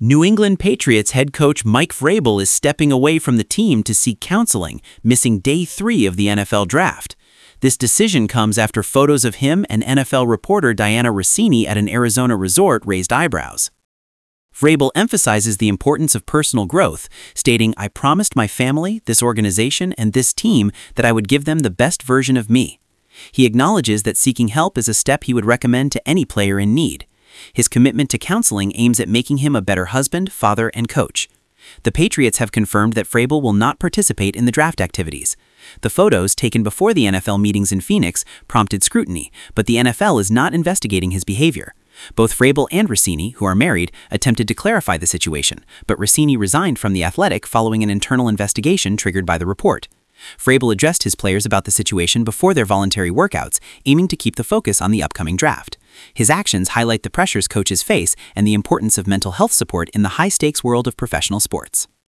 New England Patriots head coach Mike Vrabel is stepping away from the team to seek counseling, missing day 3 of the NFL draft. This decision comes after photos of him and NFL reporter Diana Rossini at an Arizona resort raised eyebrows. Vrabel emphasizes the importance of personal growth, stating, "I promised my family, this organization, and this team that I would give them the best version of me." He acknowledges that seeking help is a step he would recommend to any player in need. His commitment to counseling aims at making him a better husband, father, and coach. The Patriots have confirmed that Vrabel will not participate in the draft activities. The photos, taken before the NFL meetings in Phoenix, prompted scrutiny, but the NFL is not investigating his behavior. Both Vrabel and Rossini, who are married, attempted to clarify the situation, but Rossini resigned from The Athletic following an internal investigation triggered by the report. Vrabel addressed his players about the situation before their voluntary workouts, aiming to keep the focus on the upcoming draft. His actions highlight the pressures coaches face and the importance of mental health support in the high-stakes world of professional sports.